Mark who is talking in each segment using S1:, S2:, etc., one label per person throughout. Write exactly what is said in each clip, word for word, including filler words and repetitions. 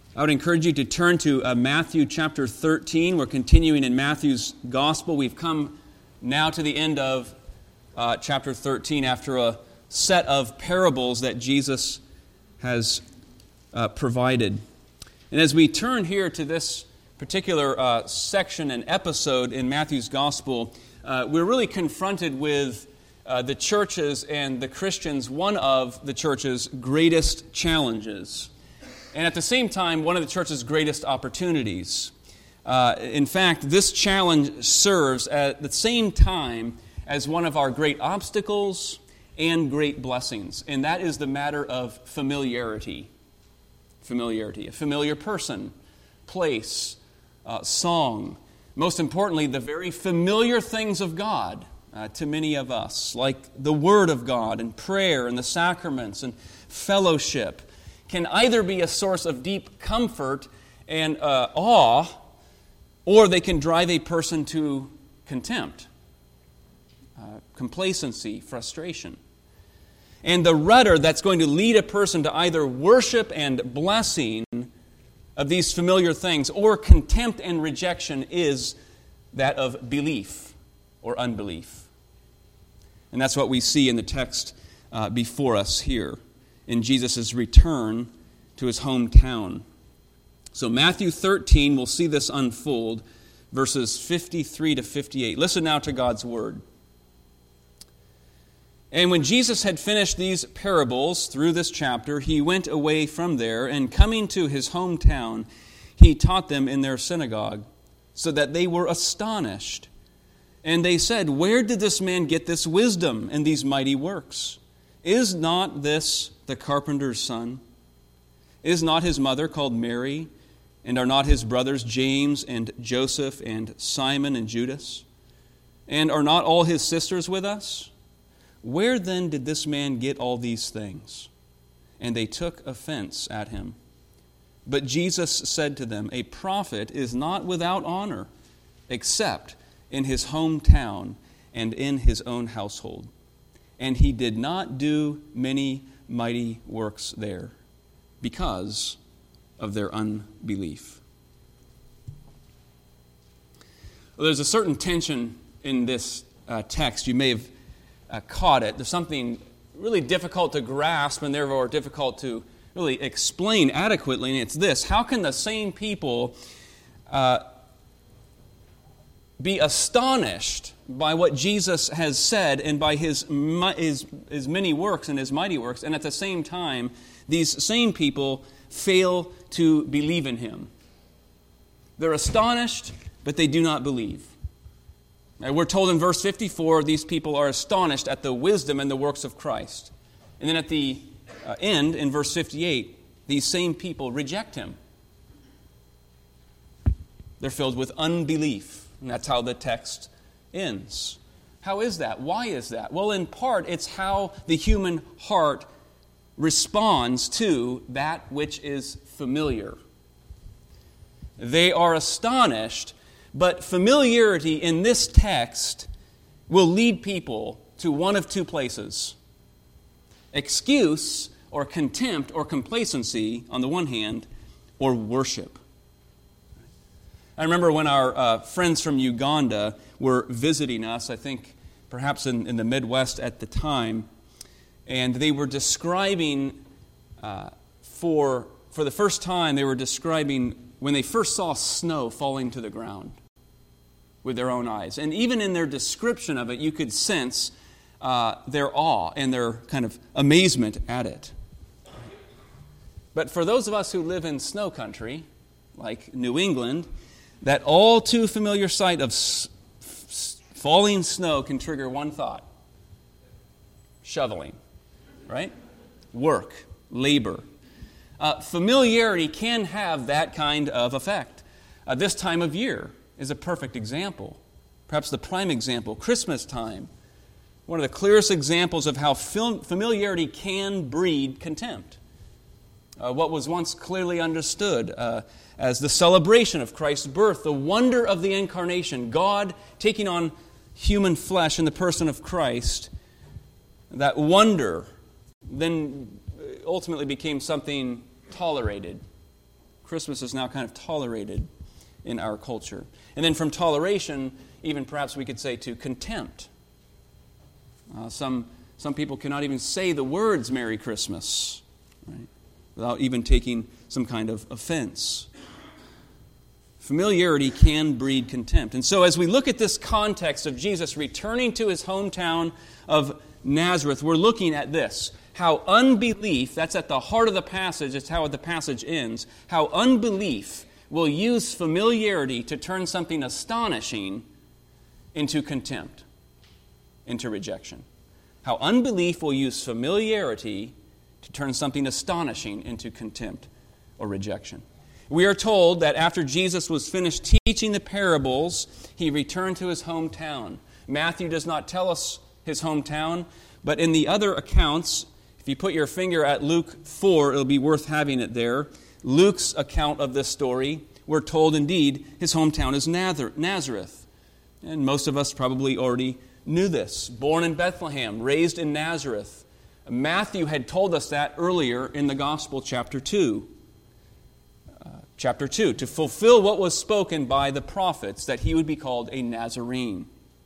S1: I would encourage you to turn to uh, Matthew chapter thirteen. We're continuing in Matthew's Gospel. We've come now to the end of uh, chapter thirteen after a set of parables that Jesus has uh, provided. And as we turn here to this particular uh, section and episode in Matthew's Gospel, uh, we're really confronted with uh, the church's and the Christians' one of the church's greatest challenges. And at the same time, one of the church's greatest opportunities. Uh, in fact, this challenge serves at the same time as one of our great obstacles and great blessings. And that is the matter of familiarity. Familiarity. A familiar person, place, uh, song. Most importantly, the very familiar things of God uh, to many of us, like the Word of God and prayer and the sacraments and fellowship, can either be a source of deep comfort and uh, awe, or they can drive a person to contempt, uh, complacency, frustration. And the rudder that's going to lead a person to either worship and blessing of these familiar things or contempt and rejection is that of belief or unbelief. And that's what we see in the text uh, before us here, in Jesus' return to his hometown. So Matthew thirteen, we'll see this unfold, verses fifty-three to fifty-eight. Listen now to God's word. And when Jesus had finished these parables through this chapter, he went away from there, and coming to his hometown, he taught them in their synagogue, so that they were astonished. And they said, "Where did this man get this wisdom and these mighty works? Is not this the carpenter's son? Is not his mother called Mary? And are not his brothers James and Joseph and Simon and Judas? And are not all his sisters with us? Where then did this man get all these things?" And they took offense at him. But Jesus said to them, "A prophet is not without honor, except in his hometown and in his own household." And he did not do many mighty works there because of their unbelief. Well, there's a certain tension in this uh, text. You may have uh, caught it. There's something really difficult to grasp and therefore difficult to really explain adequately, and it's this: how can the same people uh, be astonished by what Jesus has said and by his, his, his many works and his mighty works, and at the same time, these same people fail to believe in him? They're astonished, but they do not believe. Now, we're told in verse fifty-four, these people are astonished at the wisdom and the works of Christ. And then at the uh, end, in verse fifty-eight, these same people reject him. They're filled with unbelief. And that's how the text ends. How is that? Why is that? Well, in part, it's how the human heart responds to that which is familiar. They are astonished, but familiarity in this text will lead people to one of two places: excuse or contempt or complacency on the one hand, or worship. I remember when our uh, friends from Uganda were visiting us, I think perhaps in, in the Midwest at the time, and they were describing, uh, for, for the first time, they were describing when they first saw snow falling to the ground with their own eyes. And even in their description of it, you could sense uh, their awe and their kind of amazement at it. But for those of us who live in snow country, like New England, that all too familiar sight of s- s- falling snow can trigger one thought: shoveling, right? Work, labor. Uh, familiarity can have that kind of effect. Uh, this time of year is a perfect example, perhaps the prime example. Christmas time, one of the clearest examples of how fam- familiarity can breed contempt. Uh, what was once clearly understood uh, as the celebration of Christ's birth, the wonder of the incarnation, God taking on human flesh in the person of Christ, that wonder then ultimately became something tolerated, Christmas is now kind of tolerated in our culture. And then from toleration, even perhaps we could say to contempt. Uh, some, some people cannot even say the words Merry Christmas, right, without even taking some kind of offense. Familiarity can breed contempt. And so as we look at this context of Jesus returning to his hometown of Nazareth, we're looking at this. How unbelief, that's at the heart of the passage, it's how the passage ends, how unbelief will use familiarity to turn something astonishing into contempt, into rejection. How unbelief will use familiarity to turn something astonishing into contempt or rejection. We are told that after Jesus was finished teaching the parables, he returned to his hometown. Matthew does not tell us his hometown, but in the other accounts, if you put your finger at Luke four, it'll be worth having it there. Luke's account of this story, we're told indeed his hometown is Nazareth. And most of us probably already knew this. Born in Bethlehem, raised in Nazareth. Matthew had told us that earlier in the Gospel, chapter two. Uh, chapter two, to fulfill what was spoken by the prophets, that he would be called a Nazarene.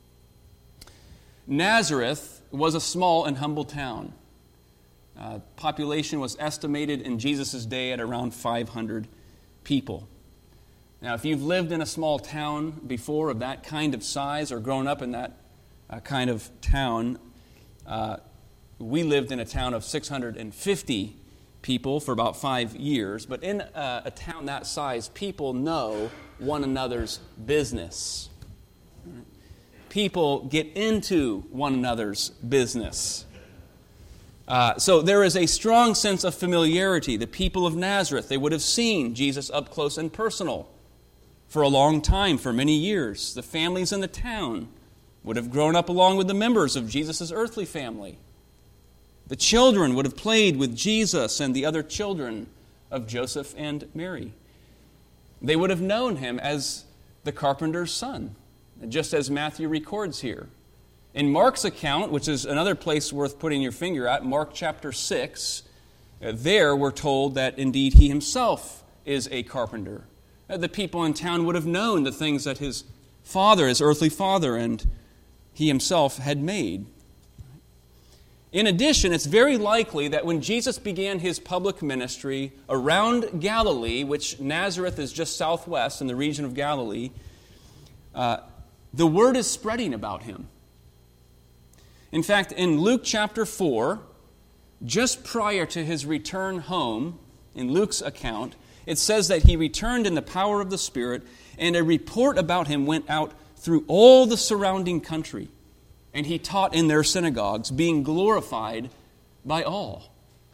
S1: Nazareth was a small and humble town. Uh, population was estimated in Jesus' day at around five hundred people. Now, if you've lived in a small town before of that kind of size or grown up in that uh, kind of town, uh, we lived in a town of six hundred fifty people for about five years. But in uh, a town that size, people know one another's business. People get into one another's business. Uh, so there is a strong sense of familiarity. The people of Nazareth, they would have seen Jesus up close and personal for a long time, for many years. The families in the town would have grown up along with the members of Jesus' earthly family. The children would have played with Jesus and the other children of Joseph and Mary. They would have known him as the carpenter's son, just as Matthew records here. In Mark's account, which is another place worth putting your finger at, Mark chapter six, uh, there we're told that indeed he himself is a carpenter. Uh, the people in town would have known the things that his father, his earthly father, and he himself had made. In addition, it's very likely that when Jesus began his public ministry around Galilee, which Nazareth is just southwest in the region of Galilee, uh, the word is spreading about him. In fact, in Luke chapter four, just prior to his return home, in Luke's account, it says that he returned in the power of the Spirit, and a report about him went out through all the surrounding country. And he taught in their synagogues, being glorified by all.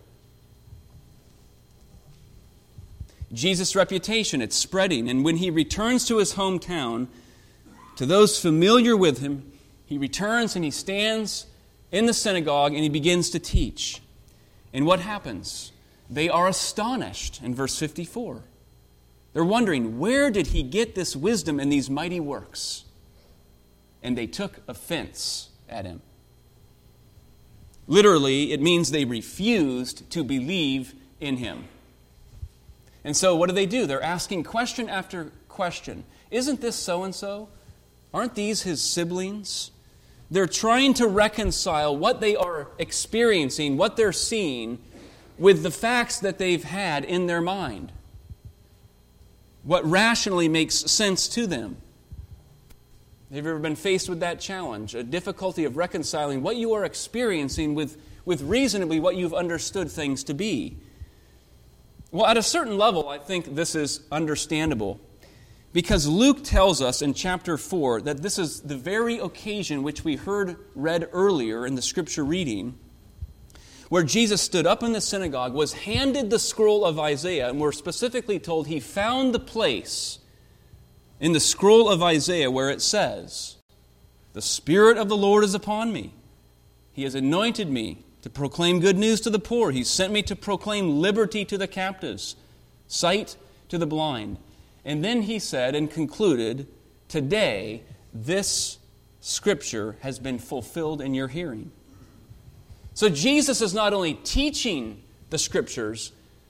S1: Jesus' reputation, it's spreading. And when he returns to his hometown, to those familiar with him, he returns and he stands in the synagogue and he begins to teach. And what happens? They are astonished in verse fifty-four. They're wondering, where did he get this wisdom and these mighty works? And they took offense at him. Literally, it means they refused to believe in him. And so what do they do? They're asking question after question. Isn't this so-and-so? Aren't these his siblings? They're trying to reconcile what they are experiencing, what they're seeing, with the facts that they've had in their mind. What rationally makes sense to them. Have you ever been faced with that challenge? A difficulty of reconciling what you are experiencing with, with reasonably what you've understood things to be. Well, at a certain level, I think this is understandable. Because Luke tells us in chapter four that this is the very occasion which we heard read earlier in the scripture reading, where Jesus stood up in the synagogue, was handed the scroll of Isaiah, and we're specifically told he found the place in the scroll of Isaiah where it says, "The Spirit of the Lord is upon me. He has anointed me to proclaim good news to the poor. He sent me to proclaim liberty to the captives, sight to the blind." And then he said and concluded, "Today this scripture has been fulfilled in your hearing." So Jesus is not only teaching the scriptures,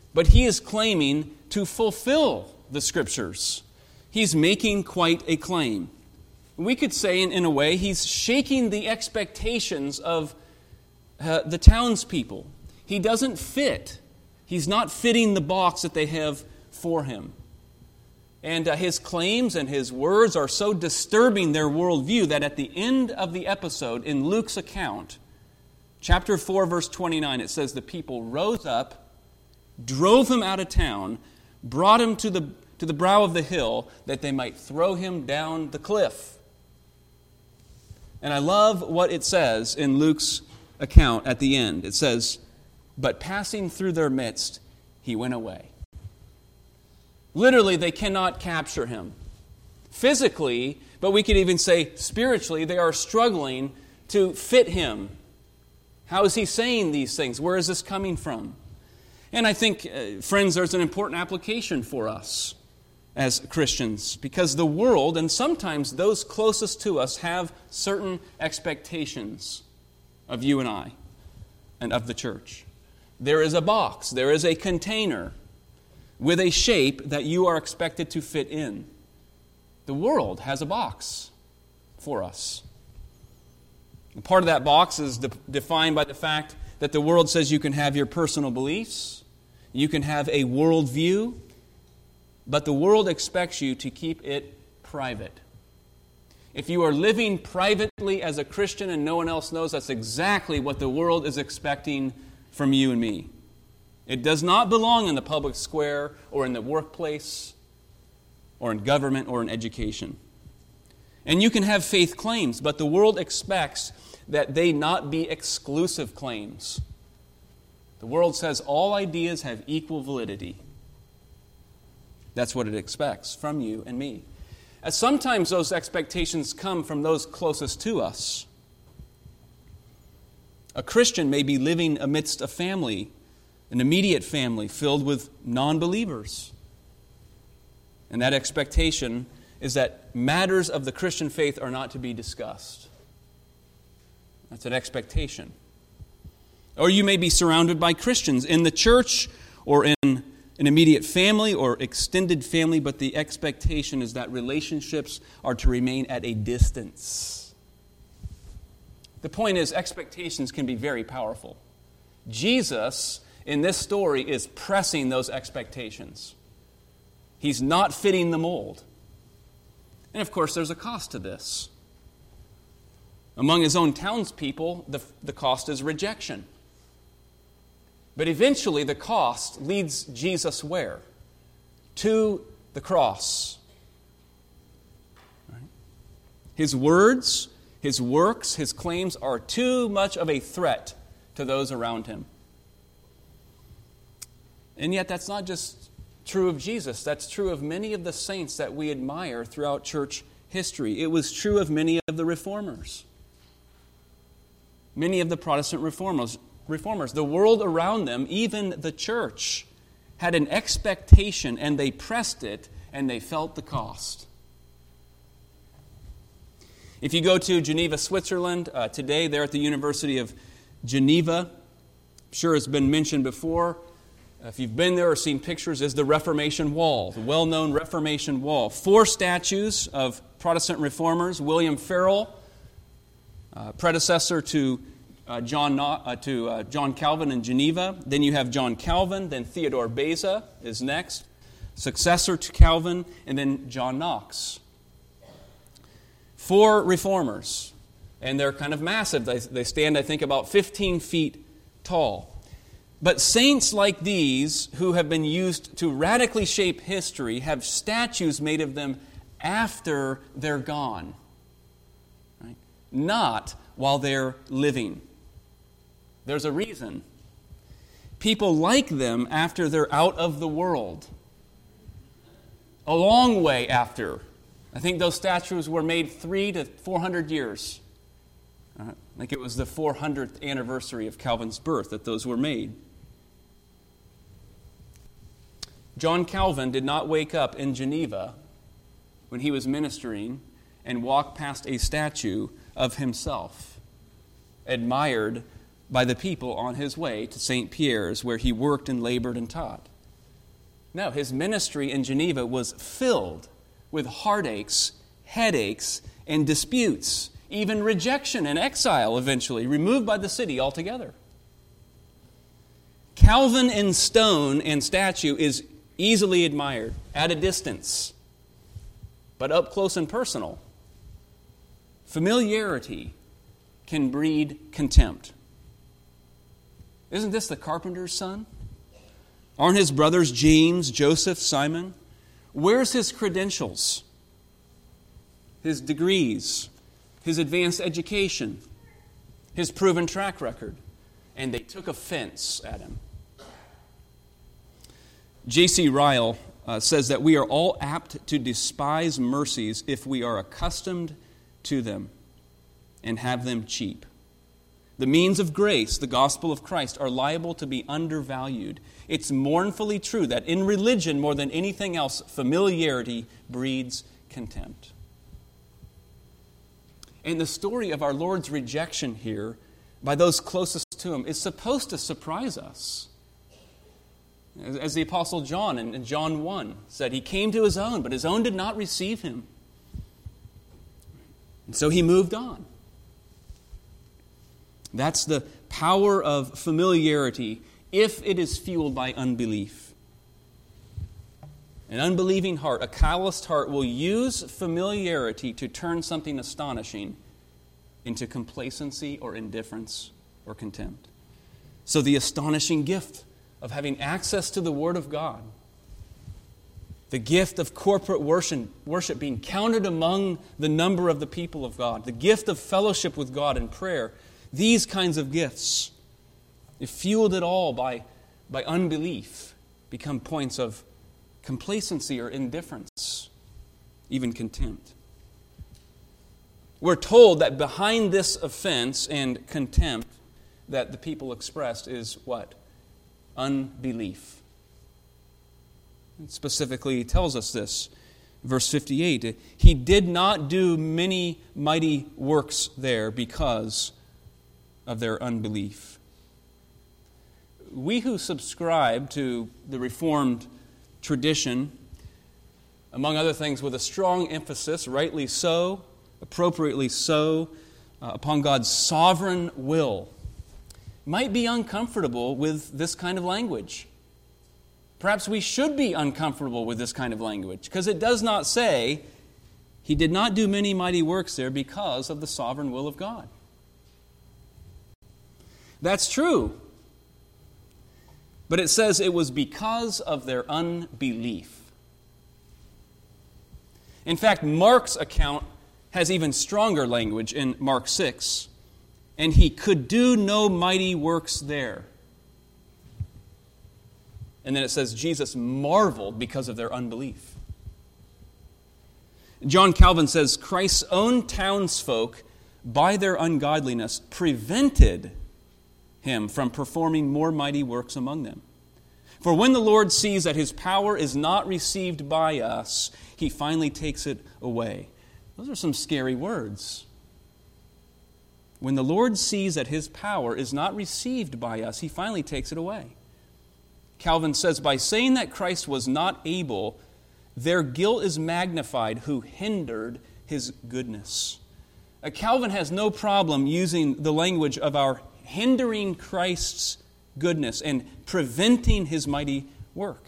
S1: but he is claiming to fulfill the Scriptures. He's making quite a claim. We could say, in, in a way, he's shaking the expectations of uh, the townspeople. He doesn't fit. He's not fitting the box that they have for him. And uh, his claims and his words are so disturbing their worldview that at the end of the episode, in Luke's account, chapter four, verse twenty-nine, it says the people rose up, drove him out of town, brought him to the, to the brow of the hill that they might throw him down the cliff. And I love what it says in Luke's account at the end. It says, "But passing through their midst, he went away." Literally, they cannot capture him. Physically, but we could even say spiritually, they are struggling to fit him. How is he saying these things? Where is this coming from? And I think, uh, friends, there's an important application for us as Christians, because the world, and sometimes those closest to us, have certain expectations of you and I and of the church. There is a box, there is a container with a shape that you are expected to fit in. The world has a box for us. And part of that box is de- defined by the fact that the world says you can have your personal beliefs, you can have a worldview, but the world expects you to keep it private. If you are living privately as a Christian and no one else knows, that's exactly what the world is expecting from you and me. It does not belong in the public square or in the workplace or in government or in education. And you can have faith claims, but the world expects that they not be exclusive claims. The world says all ideas have equal validity. That's what it expects from you and me. And sometimes those expectations come from those closest to us. A Christian may be living amidst a family, an immediate family filled with non-believers. And that expectation is that matters of the Christian faith are not to be discussed. That's an expectation. Or you may be surrounded by Christians in the church or in an immediate family or extended family, but the expectation is that relationships are to remain at a distance. The point is, expectations can be very powerful. Jesus, in this story, is pressing those expectations. He's not fitting the mold. And of course, there's a cost to this. Among his own townspeople, the, the cost is rejection. But eventually, the cost leads Jesus where? To the cross. Right? His words, his works, his claims are too much of a threat to those around him. And yet, that's not just true of Jesus. That's true of many of the saints that we admire throughout church history. It was true of many of the reformers. Many of the Protestant reformers. Reformers, the world around them, even the church, had an expectation and they pressed it and they felt the cost. If you go to Geneva, Switzerland, uh, today they're at the University of Geneva. I'm sure it's been mentioned before. If you've been there or seen pictures, is the Reformation Wall, the well-known Reformation Wall. Four statues of Protestant reformers: William Farel, uh, predecessor to Uh, John uh, to uh, John Calvin in Geneva. Then you have John Calvin. Then Theodore Beza is next, successor to Calvin, and then John Knox. Four reformers, and they're kind of massive. They, they stand, I think, about fifteen feet tall. But saints like these, who have been used to radically shape history, have statues made of them after they're gone, right? Not while they're living. There's a reason. People like them after they're out of the world. A long way after. I think those statues were made three to four hundred years. Uh, I think it was the four hundredth anniversary of Calvin's birth that those were made. John Calvin did not wake up in Geneva when he was ministering and walk past a statue of himself, admired by the people on his way to Saint Pierre's, where he worked and labored and taught. No, his ministry in Geneva was filled with heartaches, headaches, and disputes, even rejection and exile eventually, removed by the city altogether. Calvin in stone and statue is easily admired at a distance, but up close and personal. Familiarity can breed contempt. Isn't this the carpenter's son? Aren't his brothers James, Joseph, Simon? Where's his credentials? His degrees, his advanced education, his proven track record? And they took offense at him. J C Ryle uh, says that we are all apt to despise mercies if we are accustomed to them and have them cheap. The means of grace, the gospel of Christ, are liable to be undervalued. It's mournfully true that in religion, more than anything else, familiarity breeds contempt. And the story of our Lord's rejection here by those closest to Him is supposed to surprise us. As the Apostle John in John one said, He came to His own, but His own did not receive Him. And so He moved on. That's the power of familiarity if it is fueled by unbelief. An unbelieving heart, a calloused heart, will use familiarity to turn something astonishing into complacency or indifference or contempt. So the astonishing gift of having access to the Word of God, the gift of corporate worship, worship being counted among the number of the people of God, the gift of fellowship with God in prayer, these kinds of gifts, if fueled at all by, by unbelief, become points of complacency or indifference, even contempt. We're told that behind this offense and contempt that the people expressed is what? Unbelief. It specifically tells us this. Verse fifty-eight, He did not do many mighty works there because of their unbelief. We who subscribe to the Reformed tradition, among other things with a strong emphasis, rightly so, appropriately so, uh, upon God's sovereign will, might be uncomfortable with this kind of language. Perhaps we should be uncomfortable with this kind of language, because it does not say, He did not do many mighty works there because of the sovereign will of God. That's true. But it says it was because of their unbelief. In fact, Mark's account has even stronger language in Mark six. And He could do no mighty works there. And then it says Jesus marveled because of their unbelief. John Calvin says Christ's own townsfolk, by their ungodliness, prevented Him from performing more mighty works among them. For when the Lord sees that His power is not received by us, He finally takes it away. Those are some scary words. When the Lord sees that His power is not received by us, He finally takes it away. Calvin says, by saying that Christ was not able, their guilt is magnified who hindered His goodness. Uh, Calvin has no problem using the language of our hindering Christ's goodness and preventing His mighty work.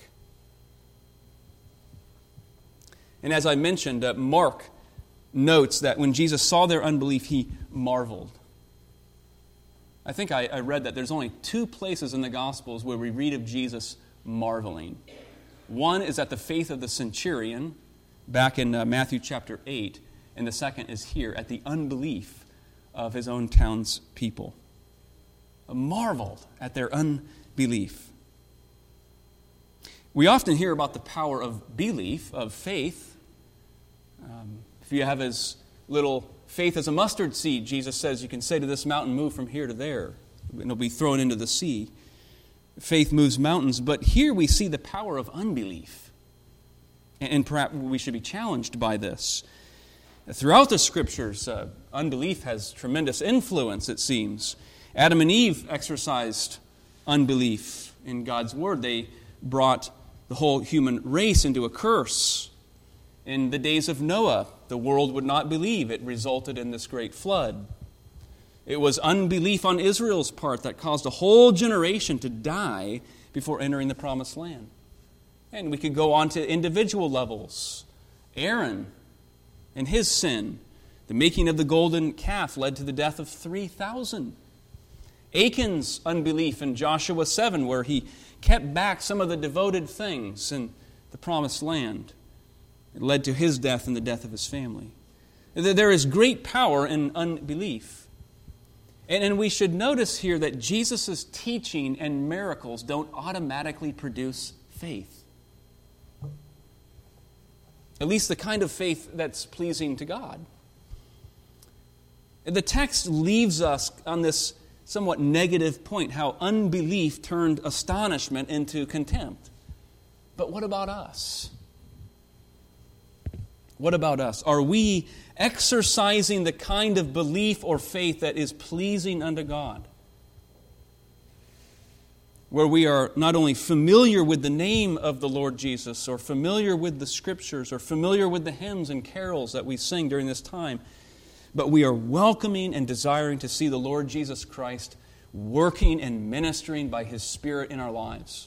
S1: And as I mentioned, uh, Mark notes that when Jesus saw their unbelief, He marveled. I think I, I read that there's only two places in the Gospels where we read of Jesus marveling. One is at the faith of the centurion, back in uh, Matthew chapter eight, and the second is here at the unbelief of His own town's people. Marveled at their unbelief. We often hear about the power of belief, of faith. Um, if you have as little faith as a mustard seed, Jesus says you can say to this mountain, move from here to there, and it'll be thrown into the sea. Faith moves mountains, but here we see the power of unbelief. And perhaps we should be challenged by this. Throughout the Scriptures, uh, unbelief has tremendous influence, it seems. Adam and Eve exercised unbelief in God's Word. They brought the whole human race into a curse. In the days of Noah, the world would not believe. It resulted in this great flood. It was unbelief on Israel's part that caused a whole generation to die before entering the promised land. And we could go on to individual levels. Aaron and his sin, the making of the golden calf, led to the death of three thousand. Achan's unbelief in Joshua seven, where he kept back some of the devoted things in the promised land, it led to his death and the death of his family. There is great power in unbelief. And we should notice here that Jesus' teaching and miracles don't automatically produce faith. At least the kind of faith that's pleasing to God. The text leaves us on this somewhat negative point, how unbelief turned astonishment into contempt. But what about us? What about us? Are we exercising the kind of belief or faith that is pleasing unto God? Where we are not only familiar with the name of the Lord Jesus, or familiar with the Scriptures, or familiar with the hymns and carols that we sing during this time, but we are welcoming and desiring to see the Lord Jesus Christ working and ministering by His Spirit in our lives.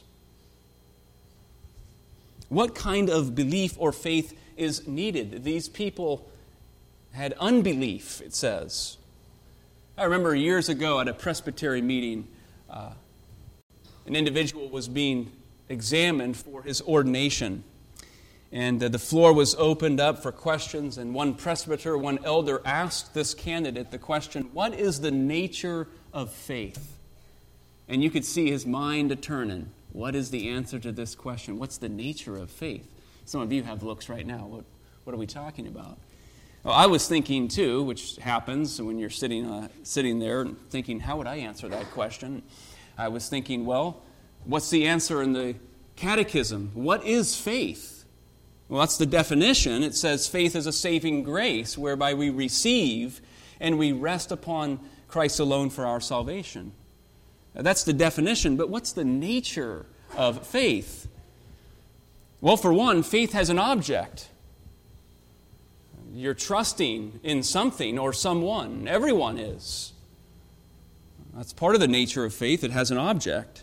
S1: What kind of belief or faith is needed? These people had unbelief, it says. I remember years ago at a presbytery meeting, uh, an individual was being examined for his ordination. And uh, the floor was opened up for questions, and one presbyter, one elder asked this candidate the question, what is the nature of faith? And you could see his mind a-turning. What is the answer to this question? What's the nature of faith? Some of you have looks right now. What, what are we talking about? Well, I was thinking too, which happens when you're sitting uh, sitting there and thinking, how would I answer that question? I was thinking, well, what's the answer in the catechism? What is faith? Well, that's the definition. It says faith is a saving grace whereby we receive and we rest upon Christ alone for our salvation. Now, that's the definition, but what's the nature of faith? Well, for one, faith has an object. You're trusting in something or someone. Everyone is. That's part of the nature of faith. It has an object.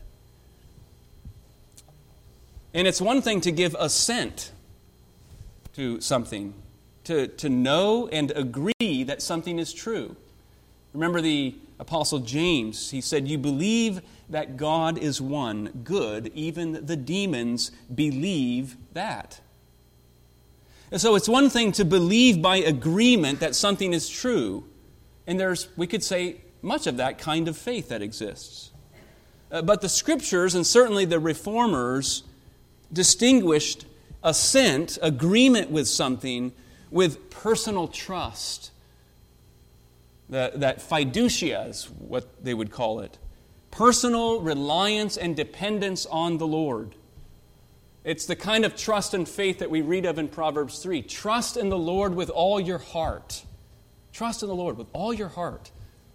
S1: And it's one thing to give assent to something, to, to know and agree that something is true. Remember the Apostle James, he said, you believe that God is one, good, even the demons believe that. And so it's one thing to believe by agreement that something is true, and there's, we could say, much of that kind of faith that exists. Uh, but the Scriptures, and certainly the Reformers, distinguished assent, agreement with something, with personal trust. That, that fiducia is what they would call it. Personal reliance and dependence on the Lord. It's the kind of trust and faith that we read of in Proverbs three. Trust in the Lord with all your heart. Trust in the Lord with all your heart.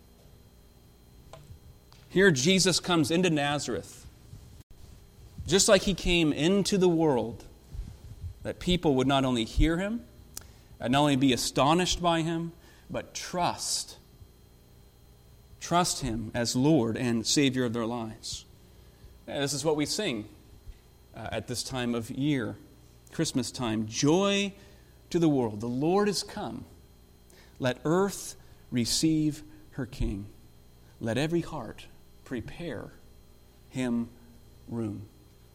S1: Here Jesus comes into Nazareth, just like He came into the world, that people would not only hear Him, and not only be astonished by Him, but trust. Trust Him as Lord and Savior of their lives. And this is what we sing uh, at this time of year, Christmas time. Joy to the world. The Lord is come. Let earth receive her King. Let every heart prepare Him room.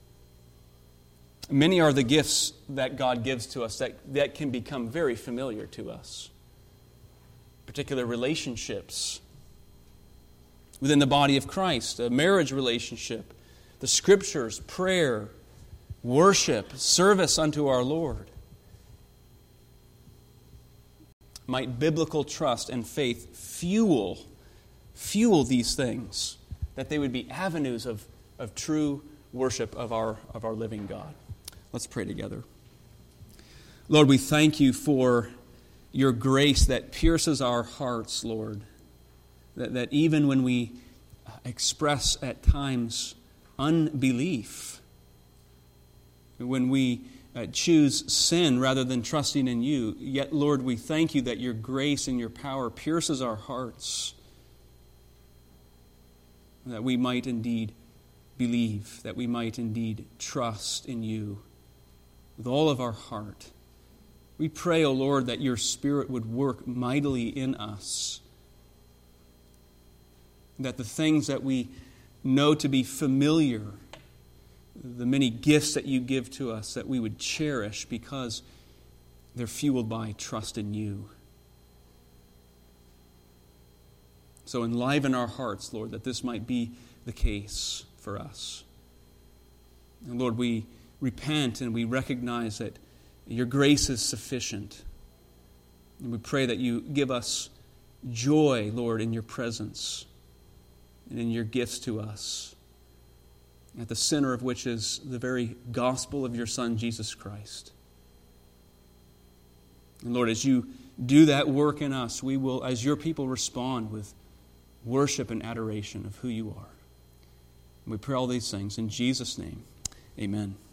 S1: Many are the gifts that God gives to us that, that can become very familiar to us. Particular relationships within the body of Christ, a marriage relationship, the Scriptures, prayer, worship, service unto our Lord. Might biblical trust and faith fuel, fuel these things, that they would be avenues of, of true worship of our, of our living God. Let's pray together. Lord, we thank You for Your grace that pierces our hearts, Lord. That, that even when we express at times unbelief, when we uh, choose sin rather than trusting in you. Yet, Lord, we thank you that your grace and your power pierces our hearts, that we might indeed believe, that we might indeed trust in you with all of our heart. We pray, O Lord, that your Spirit would work mightily in us, that the things that we know to be familiar, the many gifts that you give to us, that we would cherish because they're fueled by trust in you. So enliven our hearts, Lord, that this might be the case for us. And Lord, we repent and we recognize that your grace is sufficient. And we pray that you give us joy, Lord, in your presence and in your gifts to us, at the center of which is the very gospel of your Son, Jesus Christ. And Lord, as you do that work in us, we will, as your people, respond with worship and adoration of who you are. And we pray all these things in Jesus' name. Amen.